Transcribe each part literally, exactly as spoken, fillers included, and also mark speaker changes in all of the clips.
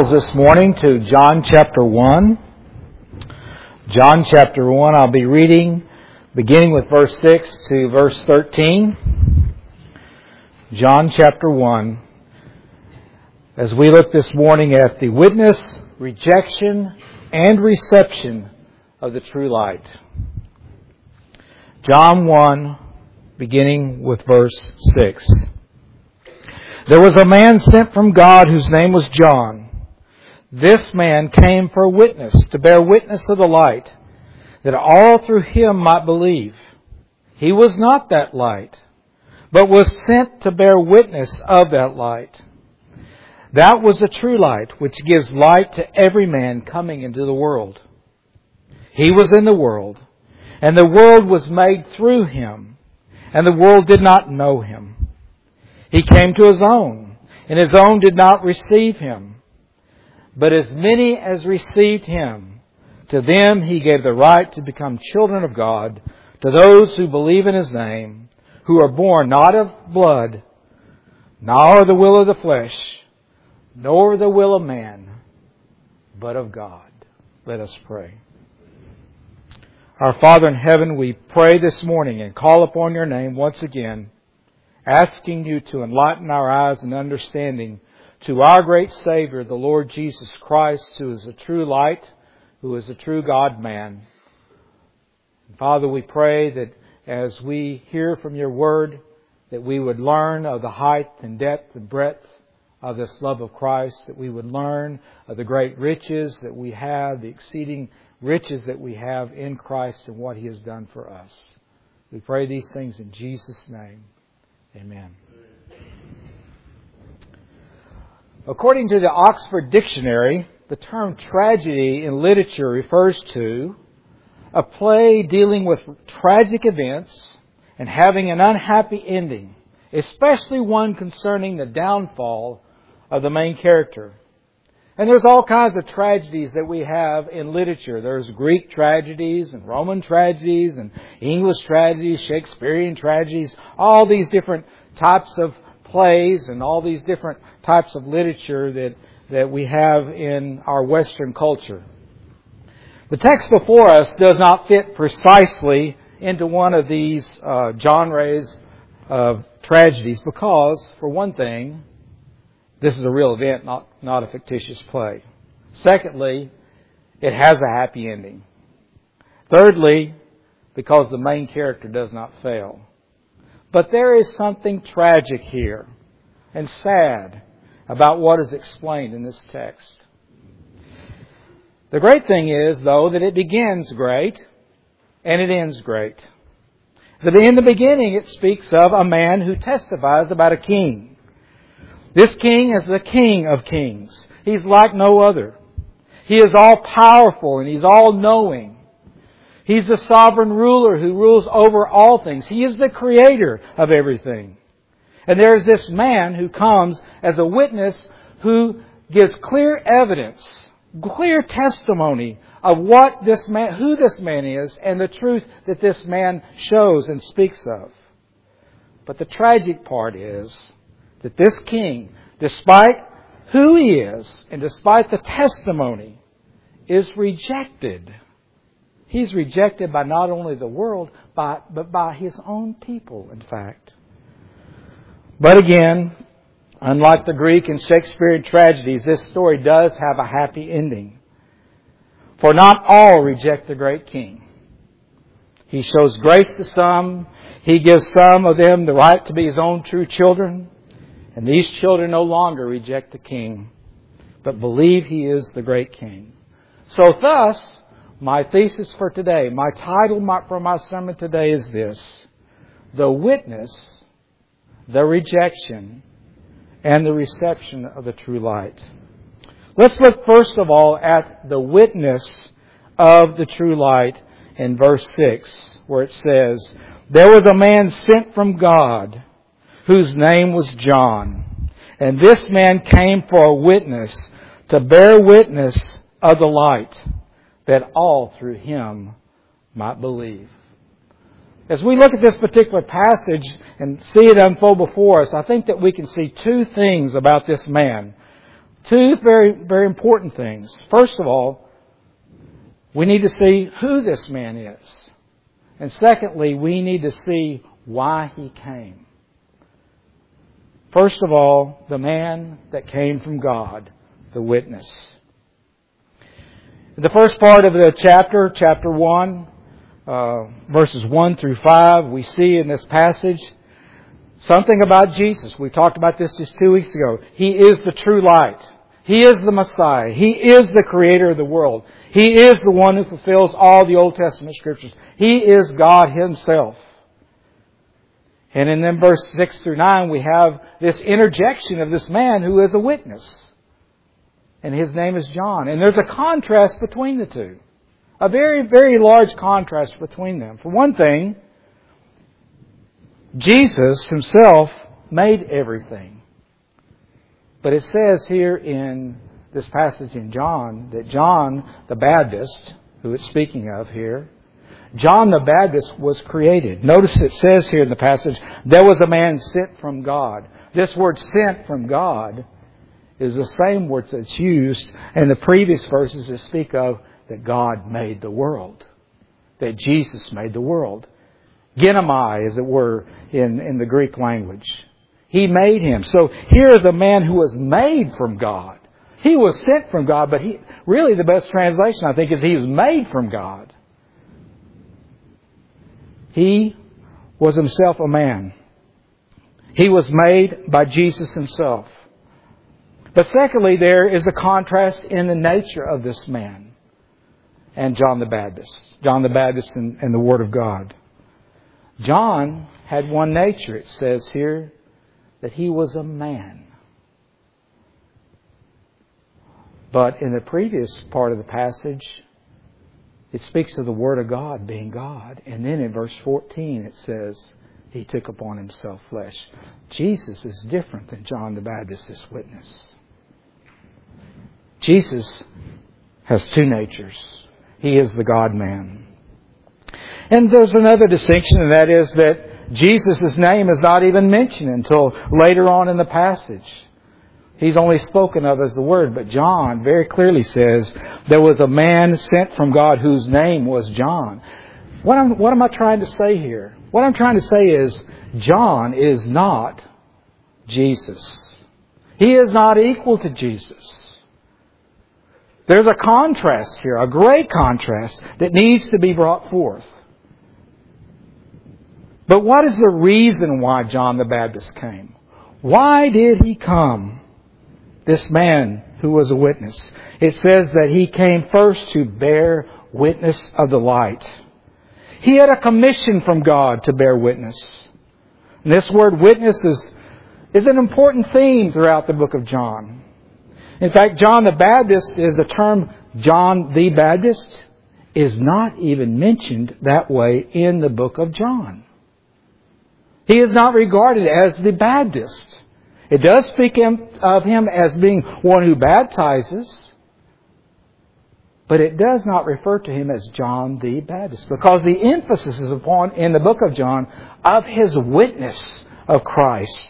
Speaker 1: This morning to John chapter one. John chapter one, I'll be reading beginning with verse six to verse thirteen. John chapter one. As we look this morning at the witness, rejection, and reception of the true light. John one, beginning with verse six. There was a man sent from God whose name was John. This man came for a witness, to bear witness of the light, that all through him might believe. He was not that light, but was sent to bear witness of that light. That was the true light, which gives light to every man coming into the world. He was in the world, and the world was made through him, and the world did not know him. He came to his own, and his own did not receive him. But as many as received him, to them he gave the right to become children of God, to those who believe in his name, who are born not of blood, nor the will of the flesh, nor the will of man, but of God. Let us pray. Our Father in heaven, we pray this morning and call upon your name once again, asking you to enlighten our eyes and understanding to our great Savior, the Lord Jesus Christ, who is the true light, who is the true God-man. Father, we pray that as we hear from your word, that we would learn of the height and depth and breadth of this love of Christ, that we would learn of the great riches that we have, the exceeding riches that we have in Christ and what He has done for us. We pray these things in Jesus' name. Amen. According to the Oxford Dictionary, the term tragedy in literature refers to a play dealing with tragic events and having an unhappy ending, especially one concerning the downfall of the main character. And there's all kinds of tragedies that we have in literature. There's Greek tragedies and Roman tragedies and English tragedies, Shakespearean tragedies, all these different types of plays and all these different types of literature that, that we have in our Western culture. The text before us does not fit precisely into one of these uh, genres of tragedies because, for one thing, this is a real event, not, not a fictitious play. Secondly, it has a happy ending. Thirdly, because the main character does not fail. But there is something tragic here and sad about what is explained in this text. The great thing is, though, that it begins great and it ends great. In the beginning, it speaks of a man who testifies about a king. This king is the King of Kings. He's like no other. He is all-powerful and He's all-knowing. He's the sovereign ruler who rules over all things. He is the creator of everything. And there's this man who comes as a witness who gives clear evidence, clear testimony of what this man, who this man is, and the truth that this man shows and speaks of. But the tragic part is that this king, despite who he is and despite the testimony, is rejected. He's rejected by not only the world, but by his own people, in fact. But again, unlike the Greek and Shakespearean tragedies, this story does have a happy ending. For not all reject the great king. He shows grace to some. He gives some of them the right to be His own true children. And these children no longer reject the king, but believe He is the great king. So thus, my thesis for today, my title for my sermon today is this: the witness, the rejection, and the reception of the true light. Let's look first of all at the witness of the true light in verse six, where it says, "There was a man sent from God, whose name was John. And this man came for a witness, to bear witness of the light, that all through him might believe." As we look at this particular passage and see it unfold before us, I think that we can see two things about this man. Two very, very important things. First of all, we need to see who this man is. And secondly, we need to see why he came. First of all, the man that came from God, the witness. In the first part of the chapter, chapter one, uh, verses one through five, we see in this passage something about Jesus. We talked about this just two weeks ago. He is the true light. He is the Messiah. He is the creator of the world. He is the one who fulfills all the Old Testament Scriptures. He is God Himself. And in then verse six through nine, we have this interjection of this man who is a witness. And his name is John. And there's a contrast between the two. A very, very large contrast between them. For one thing, Jesus Himself made everything. But it says here in this passage in John that John the Baptist, who it's speaking of here, John the Baptist was created. Notice it says here in the passage, there was a man sent from God. This word sent from God is the same word that's used in the previous verses that speak of that God made the world. That Jesus made the world. Genomai, as it were, in, in the Greek language. He made him. So here is a man who was made from God. He was sent from God, but he really the best translation, I think, is he was made from God. He was himself a man. He was made by Jesus Himself. But secondly, there is a contrast in the nature of this man and John the Baptist. John the Baptist and, and the Word of God. John had one nature. It says here that he was a man. But in the previous part of the passage, it speaks of the Word of God being God. And then in verse fourteen it says, He took upon Himself flesh. Jesus is different than John the Baptist, this witness. Jesus has two natures. He is the God-man. And there's another distinction, and that is that Jesus' name is not even mentioned until later on in the passage. He's only spoken of as the Word, but John very clearly says there was a man sent from God whose name was John. What am, what am I trying to say here? What I'm trying to say is John is not Jesus. He is not equal to Jesus. There's a contrast here, a great contrast that needs to be brought forth. But what is the reason why John the Baptist came? Why did he come? This man who was a witness. It says that he came first to bear witness of the light. He had a commission from God to bear witness. And this word witness is, is an important theme throughout the book of John. In fact, John the Baptist is a term, John the Baptist, is not even mentioned that way in the book of John. He is not regarded as the Baptist. It does speak of him as being one who baptizes, but it does not refer to him as John the Baptist, because the emphasis is upon, in the book of John, of his witness of Christ.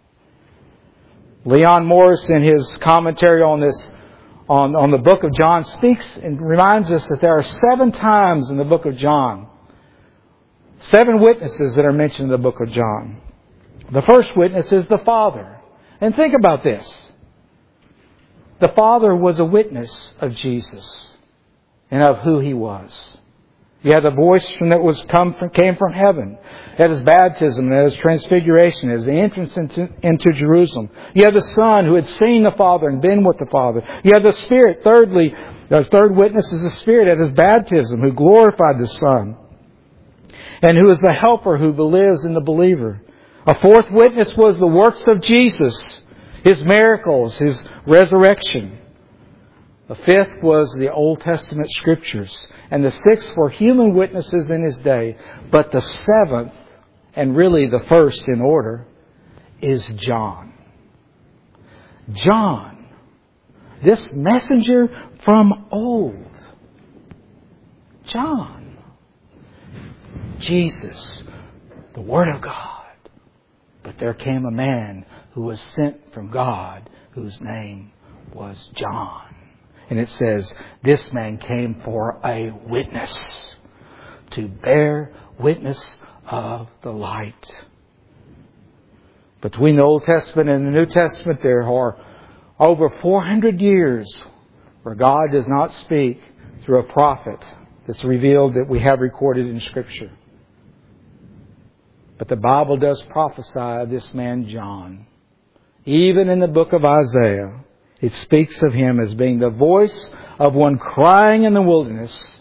Speaker 1: Leon Morris, in his commentary on this, on, on the book of John, speaks and reminds us that there are seven times in the book of John, seven witnesses that are mentioned in the book of John. The first witness is the Father. And think about this. The Father was a witness of Jesus and of who He was. You had the voice from that was come from, came from heaven. At His baptism, at His transfiguration, at His entrance into, into Jerusalem. You had the Son who had seen the Father and been with the Father. You had the Spirit, thirdly, the third witness is the Spirit at His baptism who glorified the Son. And who is the helper who lives in the believer. A fourth witness was the works of Jesus, His miracles, His resurrection. The fifth was the Old Testament Scriptures. And the sixth were human witnesses in His day. But the seventh, and really the first in order, is John. John, this messenger from old. John. Jesus, the Word of God. But there came a man who was sent from God, whose name was John. And it says, this man came for a witness, to bear witness of the light. Between the Old Testament and the New Testament, there are over four hundred years where God does not speak through a prophet that's revealed that we have recorded in Scripture. But the Bible does prophesy of this man John. Even in the book of Isaiah, it speaks of him as being the voice of one crying in the wilderness,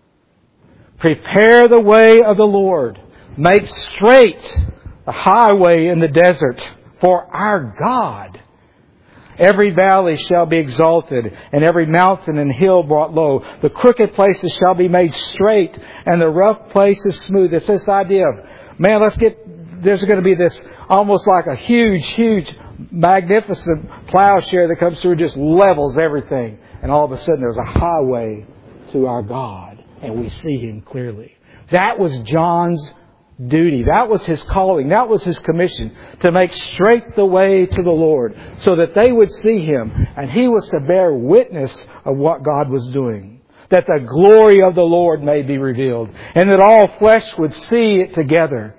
Speaker 1: prepare the way of the Lord, make straight the highway in the desert for our God. Every valley shall be exalted, and every mountain and hill brought low. The crooked places shall be made straight, and the rough places smooth. It's this idea of, man, let's get, there's going to be this almost like a huge, huge, magnificent plowshare that comes through and just levels everything. And all of a sudden there's a highway to our God, and we see Him clearly. That was John's duty. That was his calling. That was his commission, to make straight the way to the Lord so that they would see Him. And he was to bear witness of what God was doing, that the glory of the Lord may be revealed, and that all flesh would see it together.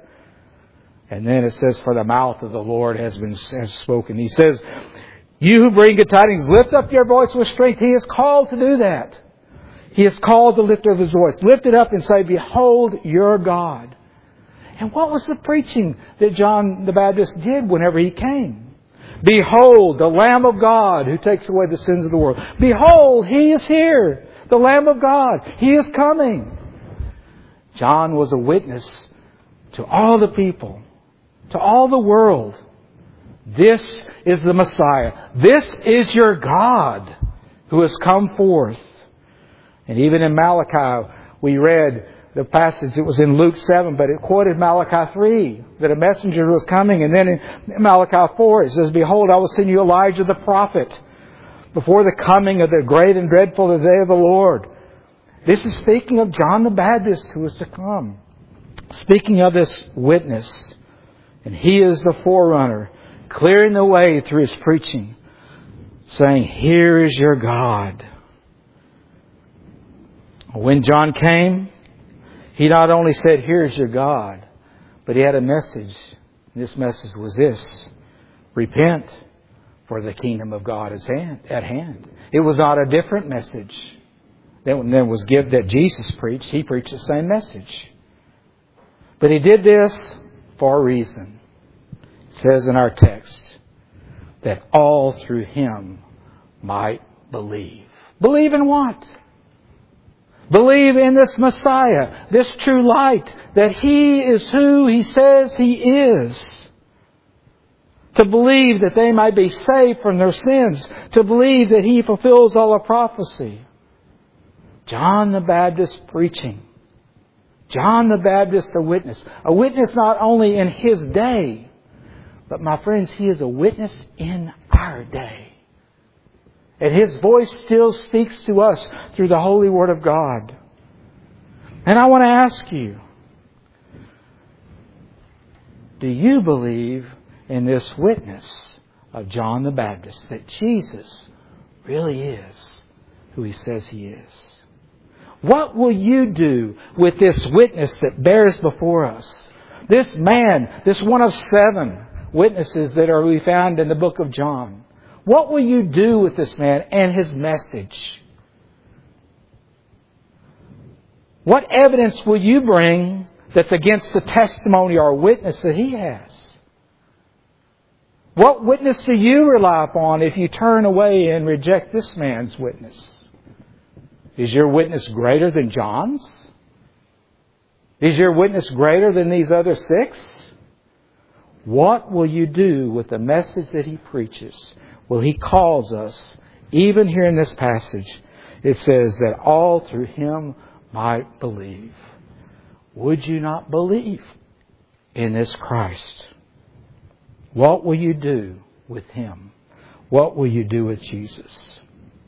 Speaker 1: And then it says, for the mouth of the Lord has been has spoken. He says, you who bring good tidings, lift up your voice with strength. He is called to do that. He is called to lift up his voice. Lift it up and say, behold your God. And what was the preaching that John the Baptist did whenever he came? Behold, the Lamb of God who takes away the sins of the world. Behold, He is here. The Lamb of God. He is coming. John was a witness to all the people, to all the world. This is the Messiah. This is your God who has come forth. And even in Malachi, we read the passage, it was in Luke seven, but it quoted Malachi three, that a messenger was coming. And then in Malachi four, it says, behold, I will send you Elijah the prophet before the coming of the great and dreadful day of the Lord. This is speaking of John the Baptist who is to come. Speaking of this witness. And he is the forerunner, clearing the way through his preaching, saying, here is your God. When John came, he not only said, here is your God, but he had a message. This message was this: repent, for the kingdom of God is at hand. It was not a different message than was given that Jesus preached. He preached the same message. But He did this for a reason. It says in our text that all through Him might believe. Believe in what? Believe in this Messiah, this true light, that He is who He says He is. To believe that they might be saved from their sins. To believe that He fulfills all of prophecy. John the Baptist preaching. John the Baptist a witness. A witness not only in his day, but my friends, he is a witness in our day. And his voice still speaks to us through the Holy Word of God. And I want to ask you, do you believe in this witness of John the Baptist, that Jesus really is who He says He is? What will you do with this witness that bears before us? This man, this one of seven witnesses that are we found in the book of John. What will you do with this man and his message? What evidence will you bring that's against the testimony or witness that he has? What witness do you rely upon if you turn away and reject this man's witness? Is your witness greater than John's? Is your witness greater than these other six? What will you do with the message that he preaches? Well, he calls us, even here in this passage, it says that all through Him might believe. Would you not believe in this Christ? What will you do with Him? What will you do with Jesus?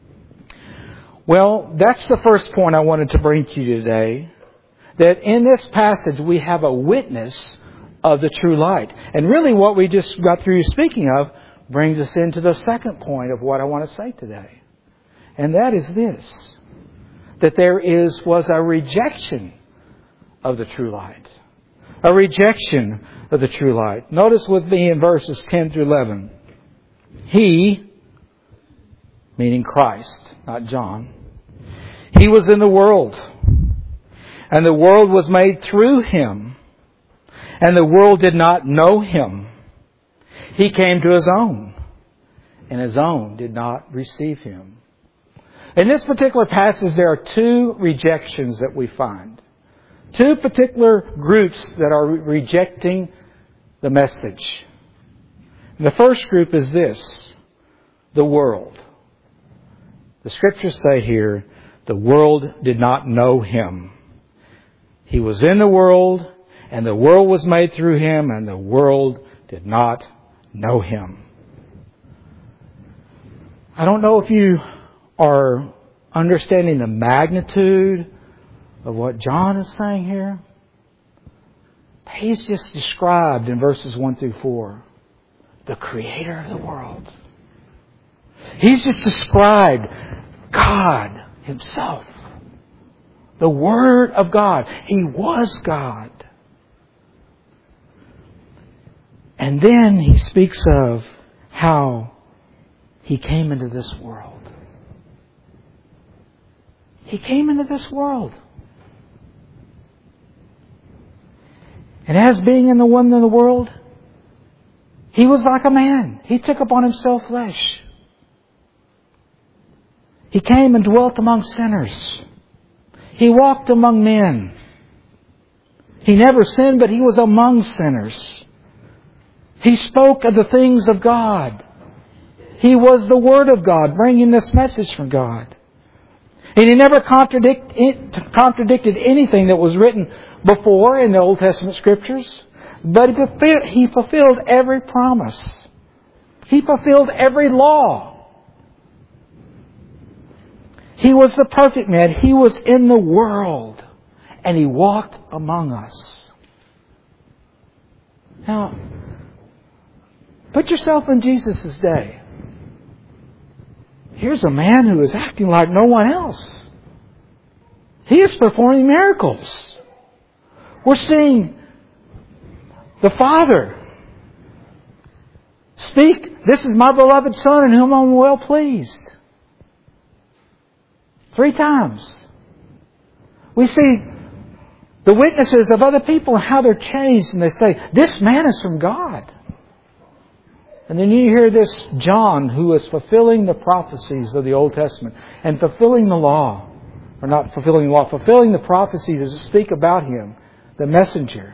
Speaker 1: Well, that's the first point I wanted to bring to you today. That in this passage we have a witness of the true light. And really what we just got through speaking of brings us into the second point of what I want to say today. And that is this. That there is was a rejection of the true light. A rejection of the true light. Notice with me in verses ten through eleven. He, meaning Christ, not John, He was in the world, and the world was made through Him, and the world did not know Him. He came to His own, and His own did not receive Him. In this particular passage, there are two rejections that we find. Two particular groups that are rejecting the message. And the first group is this, the world. The Scriptures say here, the world did not know Him. He was in the world, and the world was made through Him, and the world did not know Him. I don't know if you are understanding the magnitude of what John is saying here. He's just described in verses one through four the Creator of the world. He's just described God Himself. The Word of God. He was God. And then He speaks of how He came into this world. He came into this world. And as being in the one in the world, He was like a man. He took upon Himself flesh. He came and dwelt among sinners. He walked among men. He never sinned, but He was among sinners. He spoke of the things of God. He was the Word of God, bringing this message from God. And He never contradict, contradicted anything that was written before in the Old Testament Scriptures. But He fulfilled, he fulfilled every promise. He fulfilled every law. He was the perfect man. He was in the world. And He walked among us. Now, put yourself in Jesus' day. Here's a man who is acting like no one else. He is performing miracles. We're seeing the Father speak, "This is my beloved Son in whom I'm well pleased." Three times. We see the witnesses of other people and how they're changed, and they say, "This man is from God." And then you hear this John, who is fulfilling the prophecies of the Old Testament and fulfilling the law. Or not fulfilling the law, fulfilling the prophecies that speak about Him, the messenger.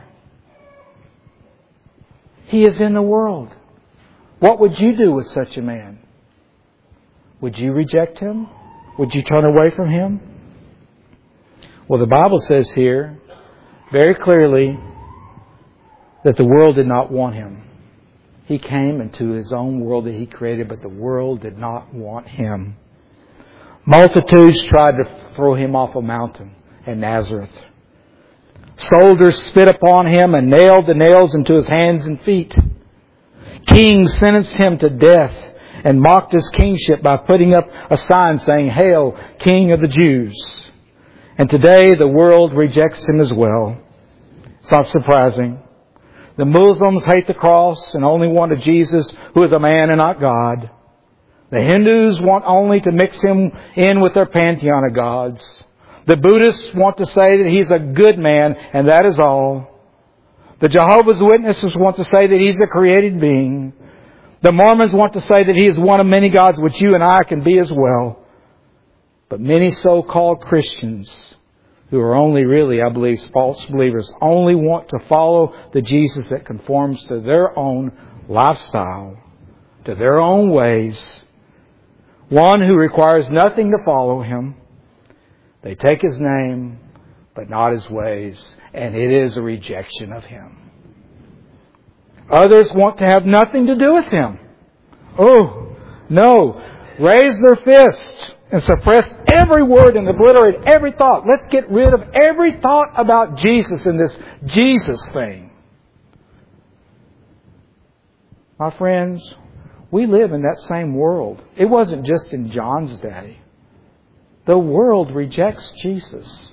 Speaker 1: He is in the world. What would you do with such a man? Would you reject Him? Would you turn away from Him? Well, the Bible says here very clearly that the world did not want Him. He came into His own world that He created, but the world did not want Him. Multitudes tried to throw Him off a mountain in Nazareth. Soldiers spit upon Him and nailed the nails into His hands and feet. Kings sentenced Him to death and mocked His kingship by putting up a sign saying, "Hail, King of the Jews." And today the world rejects Him as well. It's not surprising. The Muslims hate the cross and only want a Jesus who is a man and not God. The Hindus want only to mix Him in with their pantheon of gods. The Buddhists want to say that He's a good man, and that is all. The Jehovah's Witnesses want to say that He's a created being. The Mormons want to say that He is one of many gods, which you and I can be as well. But many so-called Christians, who are only really, I believe, false believers, only want to follow the Jesus that conforms to their own lifestyle, to their own ways. One who requires nothing to follow Him. They take His name, but not His ways, and it is a rejection of Him. Others want to have nothing to do with Him. Oh, no. Raise their fist and suppress every word and obliterate every thought. Let's get rid of every thought about Jesus in this Jesus thing. My friends, We live in that same world. It wasn't just in John's day. The world rejects Jesus.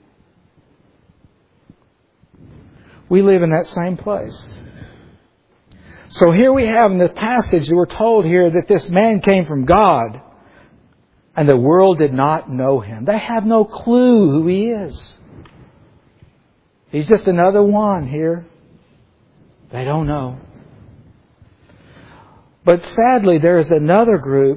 Speaker 1: We live in that same place. So here we have in the passage that we're told here that this man came from God and the world did not know Him. They have no clue who He is. He's just another one here. They don't know. But sadly, there is another group,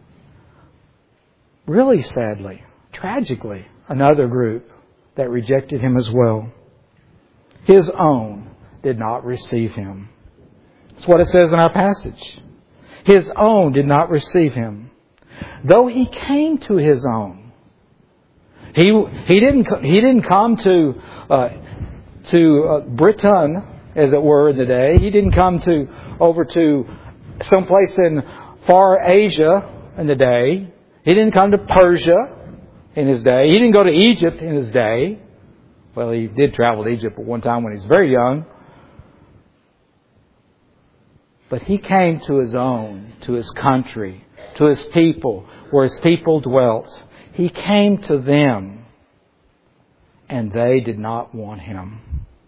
Speaker 1: really sadly, tragically, another group that rejected Him as well. His own did not receive Him. That's what it says in our passage. His own did not receive Him. Though He came to His own. He he didn't he didn't come to uh, to uh, Britain, as it were, in the day. He didn't come to over to someplace in far Asia in the day. He didn't come to Persia in His day. He didn't go to Egypt in His day. Well, He did travel to Egypt at one time when He was very young. But He came to His own, to His country, to His people, where His people dwelt. He came to them, and they did not want Him.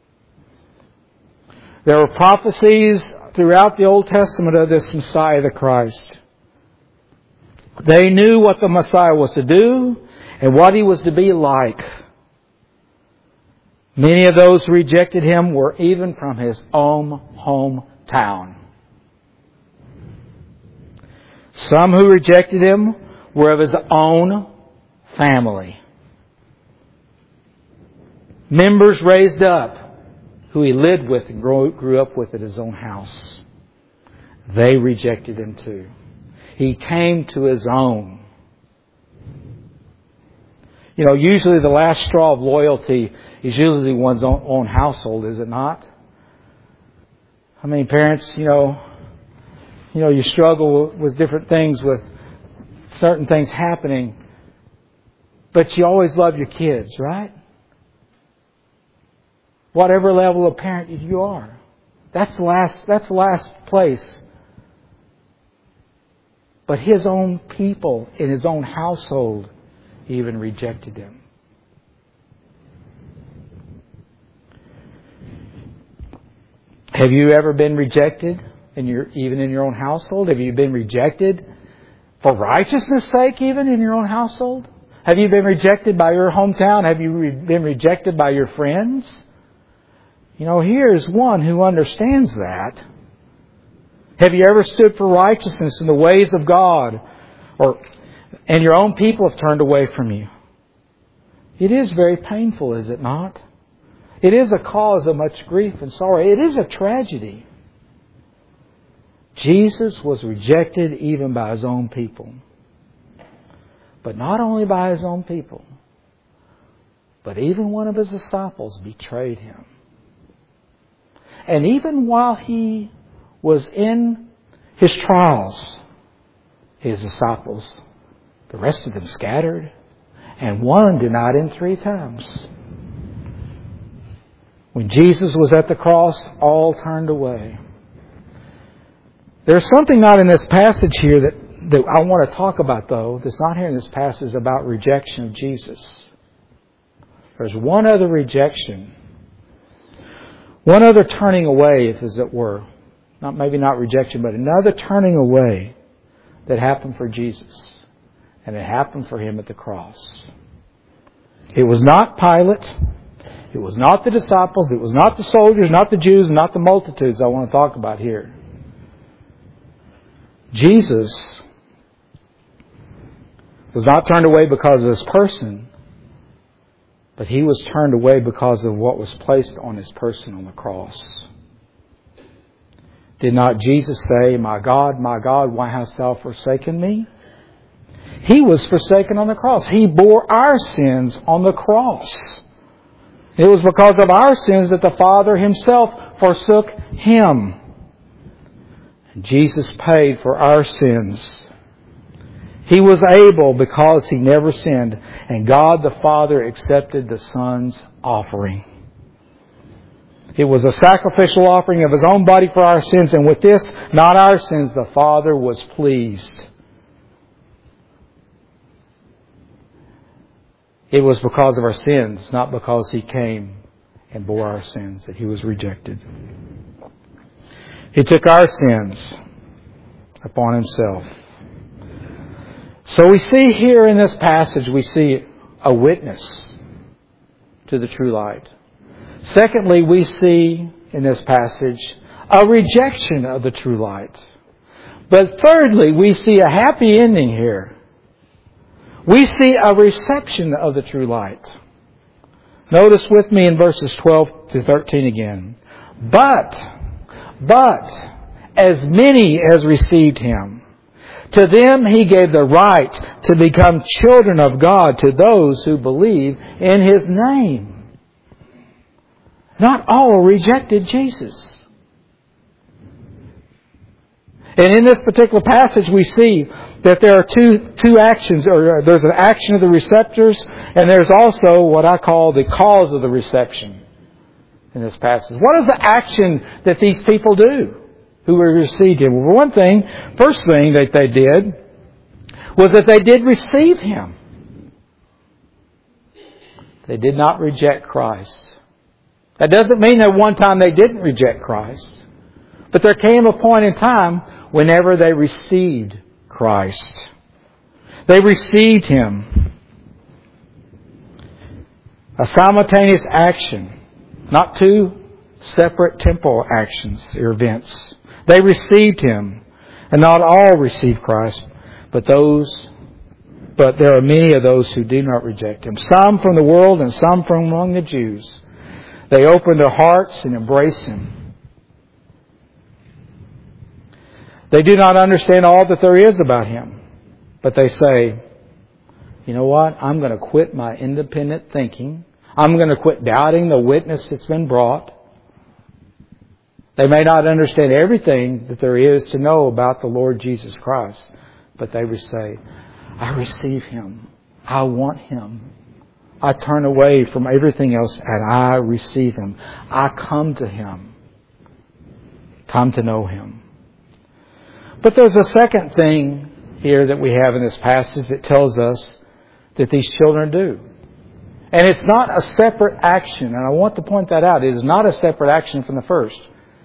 Speaker 1: There were prophecies throughout the Old Testament of this Messiah, the Christ. They knew what the Messiah was to do and what He was to be like. Many of those who rejected Him were even from His own hometown. Some who rejected Him were of His own family. Members raised up who He lived with and grew, grew up with at His own house. They rejected Him too. He came to His own. You know, usually the last straw of loyalty is usually one's own, own household, is it not? I mean, parents, you know, you know, you struggle with different things, with certain things happening, but you always love your kids, right? Whatever level of parent you are. That's the last, that's the last place. But His own people in His own household even rejected Him. Have you ever been rejected in your, even in your own household? Have you been rejected for righteousness' sake even in your own household? Have you been rejected by your hometown? Have you re- been rejected by your friends? You know, here's one who understands that. Have you ever stood for righteousness in the ways of God, or and your own people have turned away from you? It is very painful, is it not? It is a cause of much grief and sorrow. It is a tragedy. Jesus was rejected even by His own people. But not only by His own people, but even one of His disciples betrayed Him. And even while He was in His trials, His disciples, the rest of them scattered, and one denied Him three times. When Jesus was at the cross, all turned away. There's something not in this passage here that, that I want to talk about, though, that's not here in this passage about rejection of Jesus. There's one other rejection. One other turning away, if as it were. Not maybe not rejection, but another turning away that happened for Jesus. And it happened for Him at the cross. It was not Pilate. It was not the disciples. It was not the soldiers, not the Jews, and not the multitudes I want to talk about here. Jesus was not turned away because of His person, but He was turned away because of what was placed on His person on the cross. Did not Jesus say, "My God, my God, why hast Thou forsaken me?" He was forsaken on the cross. He bore our sins on the cross. It was because of our sins that the Father Himself forsook Him. Jesus paid for our sins. He was able because He never sinned. And God the Father accepted the Son's offering. It was a sacrificial offering of His own body for our sins. And with this, not our sins, the Father was pleased. It was because of our sins, not because He came and bore our sins, that He was rejected. He took our sins upon Himself. So we see here in this passage, we see a witness to the true light. Secondly, we see in this passage a rejection of the true light. But thirdly, we see a happy ending here. We see a reception of the true light. Notice with me in verses twelve to thirteen again. But, but, as many as received Him, to them He gave the right to become children of God, to those who believe in His name. Not all rejected Jesus. And in this particular passage we see that there are two two actions, or there's an action of the receptors, and there's also what I call the cause of the reception in this passage. What is the action that these people do who received Him? Well, for one thing, first thing that they did was that they did receive Him. They did not reject Christ. That doesn't mean that one time they didn't reject Christ. But there came a point in time whenever they received Christ. They received Him. A simultaneous action. Not two separate temporal actions or events. They received Him. And not all received Christ, but those but there are many of those who do not reject Him. Some from the world and some from among the Jews. They open their hearts and embrace Him. They do not understand all that there is about Him. But they say, you know what? I'm going to quit my independent thinking. I'm going to quit doubting the witness that's been brought. They may not understand everything that there is to know about the Lord Jesus Christ. But they would say, I receive Him. I want Him. I turn away from everything else and I receive Him. I come to Him. Come to know Him. But there's a second thing here that we have in this passage that tells us that these children do. And it's not a separate action. And I want to point that out. It is not a separate action from the first.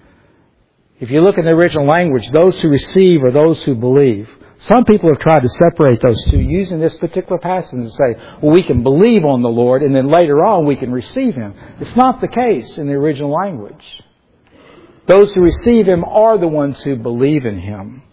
Speaker 1: If you look in the original language, those who receive are those who believe. Some people have tried to separate those two using this particular passage and say, well, we can believe on the Lord and then later on we can receive Him. It's not the case in the original language. Those who receive Him are the ones who believe in Him.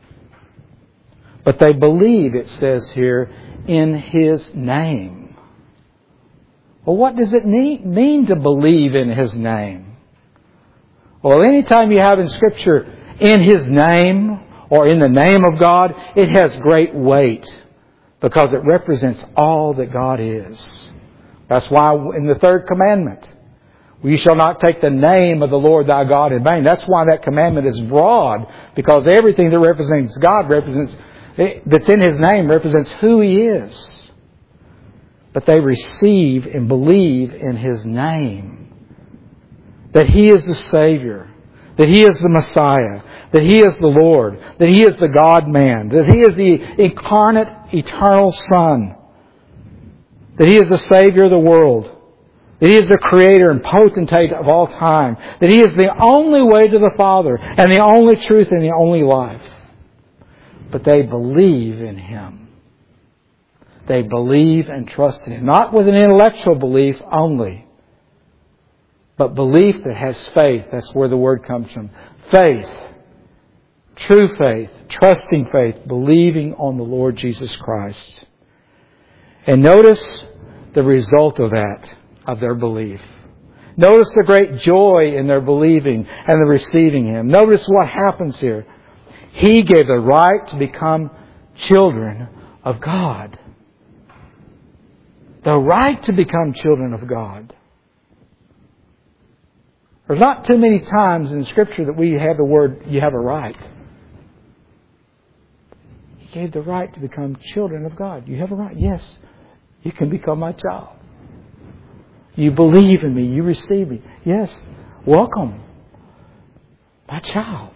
Speaker 1: But they believe, it says here, in His name. Well, what does it mean to believe in His name? Well, anytime you have in Scripture, in His name, or in the name of God, it has great weight because it represents all that God is. That's why in the third commandment, you shall not take the name of the Lord thy God in vain. That's why that commandment is broad, because everything that represents God represents, that's in His name represents who He is. But they receive and believe in His name. That He is the Savior. That He is the Messiah. That He is the Lord. That He is the God-man. That He is the incarnate, eternal Son. That He is the Savior of the world. That He is the Creator and potentate of all time. That He is the only way to the Father and the only truth and the only life. But they believe in Him. They believe and trust in Him. Not with an intellectual belief only, but belief that has faith. That's where the word comes from. Faith. True faith. Trusting faith. Believing on the Lord Jesus Christ. And notice the result of that, of their belief. Notice the great joy in their believing and the receiving Him. Notice what happens here. He gave the right to become children of God. The right to become children of God. There's not too many times in Scripture that we have the word, you have a right. He gave the right to become children of God. You have a right. Yes, you can become my child. You believe in me. You receive me. Yes, welcome my child.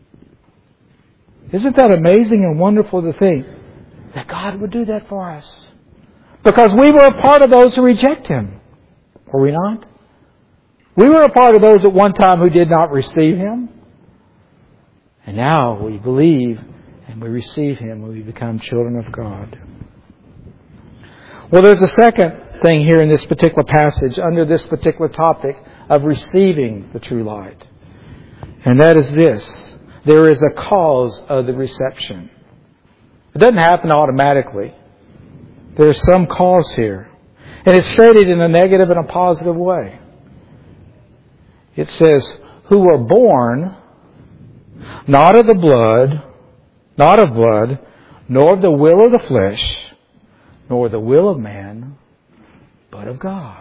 Speaker 1: Isn't that amazing and wonderful to think that God would do that for us? Because we were a part of those who reject Him. Were we not? We were a part of those at one time who did not receive Him. And now we believe and we receive Him and we become children of God. Well, there's a second thing here in this particular passage under this particular topic of receiving the true light. And that is this. There is a cause of the reception. It doesn't happen automatically. There's some cause here. And it's stated in a negative and a positive way. It says, who were born not of the blood, not of blood, nor of the will of the flesh, nor the will of man, but of God.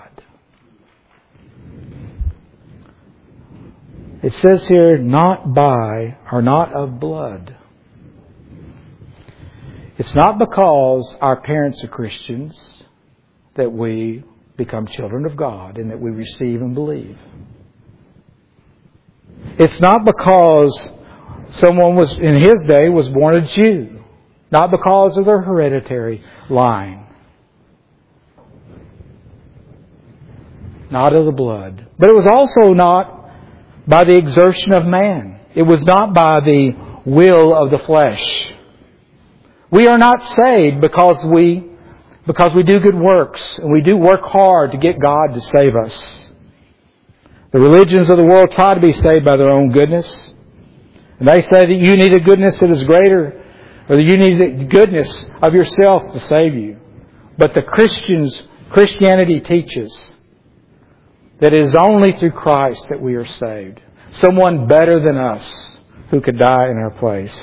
Speaker 1: It says here, not by, or not of blood. It's not because our parents are Christians that we become children of God and that we receive and believe. It's not because someone was in his day was born a Jew. Not because of their hereditary line. Not of the blood. But it was also not by the exertion of man. It was not by the will of the flesh. We are not saved because we because we do good works and we do work hard to get God to save us. The religions of the world try to be saved by their own goodness. And they say that you need a goodness that is greater, or that you need the goodness of yourself to save you. But the Christians, Christianity teaches that it is only through Christ that we are saved. Someone better than us who could die in our place.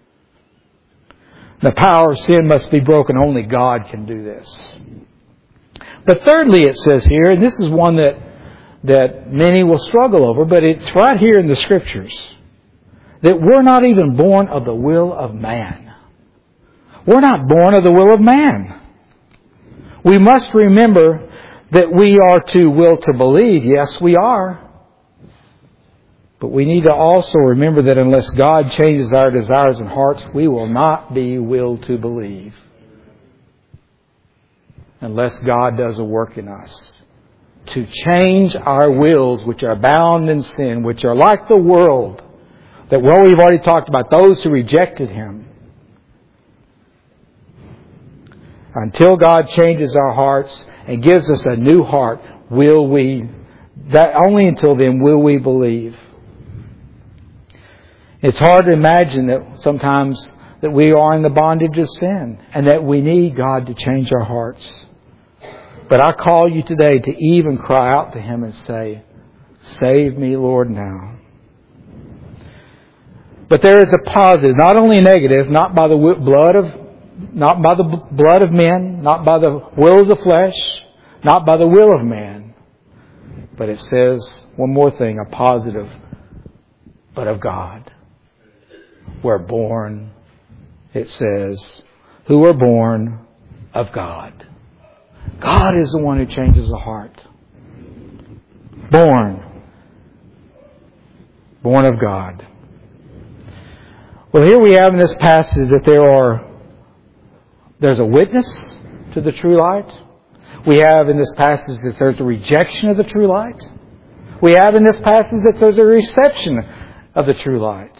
Speaker 1: The power of sin must be broken. Only God can do this. But thirdly, it says here, and this is one that, that many will struggle over, but it's right here in the Scriptures, that we're not even born of the will of man. We're not born of the will of man. We must remember that we are to will to believe. Yes, we are. But we need to also remember that unless God changes our desires and hearts, we will not be willed to believe. Unless God does a work in us to change our wills, which are bound in sin, which are like the world, that well, we've already talked about those who rejected Him. Until God changes our hearts and gives us a new heart, will we, that only until then will we believe. It's hard to imagine that sometimes that we are in the bondage of sin and that we need God to change our hearts. But I call you today to even cry out to Him and say, save me, Lord, now. But there is a positive, not only negative, not by the blood of, not by the blood of men, not by the will of the flesh, not by the will of man. But it says one more thing, a positive, but of God. We're born, it says, who are born of God. God is the one who changes the heart. Born. Born of God. Well, here we have in this passage that there are, there's a witness to the true light. We have in this passage that there's a rejection of the true light. We have in this passage that there's a reception of the true light.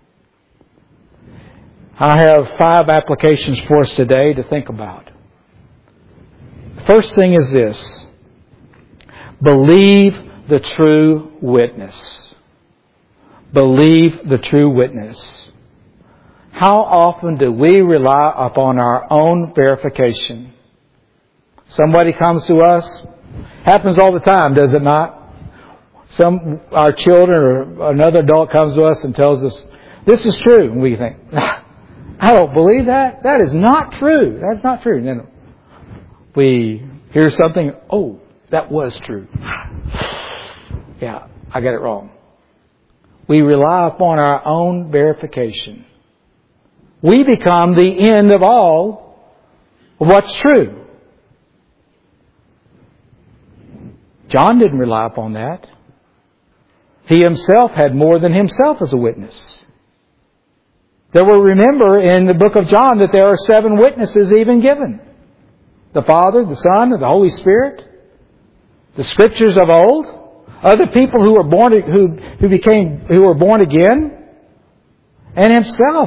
Speaker 1: I have five applications for us today to think about. The first thing is this. Believe the true witness. Believe the true witness. How often do we rely upon our own verification? Somebody comes to us. Happens all the time, does it not? Some, our children or another adult comes to us and tells us, this is true. And we think, I don't believe that. That is not true. That's not true. And then we hear something, oh, that was true. Yeah, I got it wrong. We rely upon our own verification. We become the end of all of what's true. John didn't rely upon that. He Himself had more than Himself as a witness. There were, remember, in the book of John that there are seven witnesses even given. The Father, the Son, and the Holy Spirit. The Scriptures of old. Other people who were born, who, who became, who were born again. And Himself.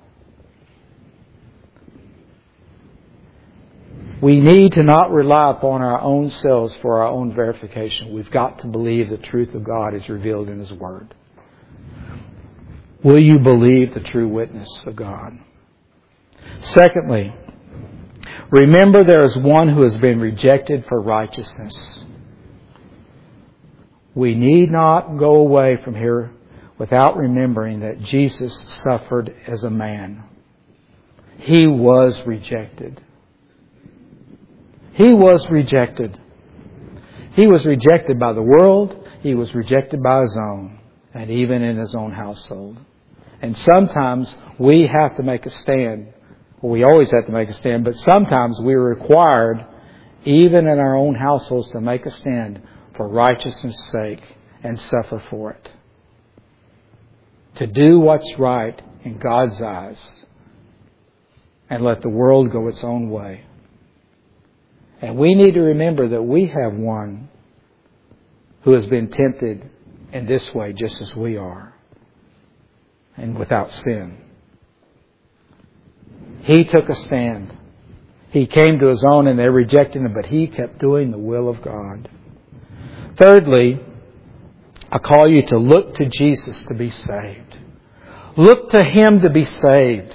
Speaker 1: We need to not rely upon our own selves for our own verification. We've got to believe the truth of God is revealed in His Word. Will you believe the true witness of God? Secondly, remember there is one who has been rejected for righteousness. We need not go away from here without remembering that Jesus suffered as a man. He was rejected. He was rejected. He was rejected by the world. He was rejected by His own. And even in His own household. And sometimes we have to make a stand. Well, we always have to make a stand. But sometimes we're required, even in our own households, to make a stand for righteousness' sake and suffer for it. To do what's right in God's eyes. And let the world go its own way. And we need to remember that we have one who has been tempted in this way just as we are. And without sin. He took a stand. He came to His own and they rejected Him, but He kept doing the will of God. Thirdly, I call you to look to Jesus to be saved. Look to Him to be saved.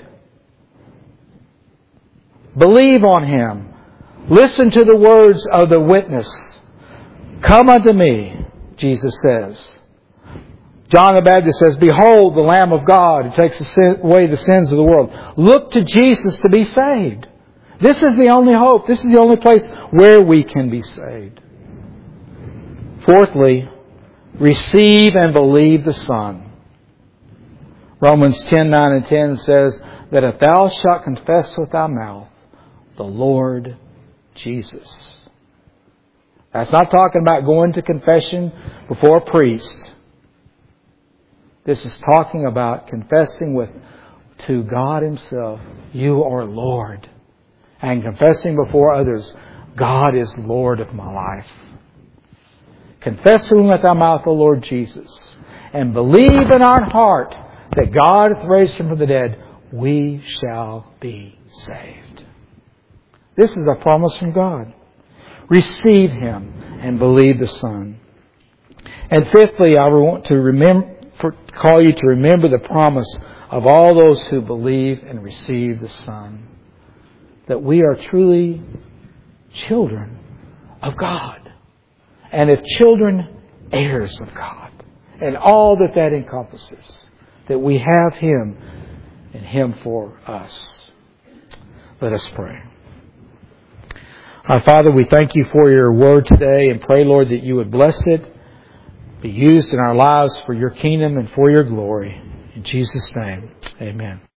Speaker 1: Believe on Him. Listen to the words of the witness. Come unto me, Jesus says. John the Baptist says, behold the Lamb of God who takes away the sins of the world. Look to Jesus to be saved. This is the only hope. This is the only place where we can be saved. Fourthly, receive and believe the Son. Romans ten, nine and ten says that if thou shalt confess with thy mouth the Lord Jesus. That's not talking about going to confession before a priest. This is talking about confessing with to God Himself, you are Lord. And confessing before others, God is Lord of my life. Confessing with our mouth the Lord Jesus. And believe in our heart that God hath raised Him from the dead, we shall be saved. This is a promise from God. Receive Him and believe the Son. And fifthly, I want to remember, for, call you to remember the promise of all those who believe and receive the Son. That we are truly children of God. And if children, heirs of God. And all that that encompasses. That we have Him and Him for us. Let us pray. Our Father, we thank You for Your Word today and pray, Lord, that You would bless it, be used in our lives for Your kingdom and for Your glory. In Jesus' name, amen.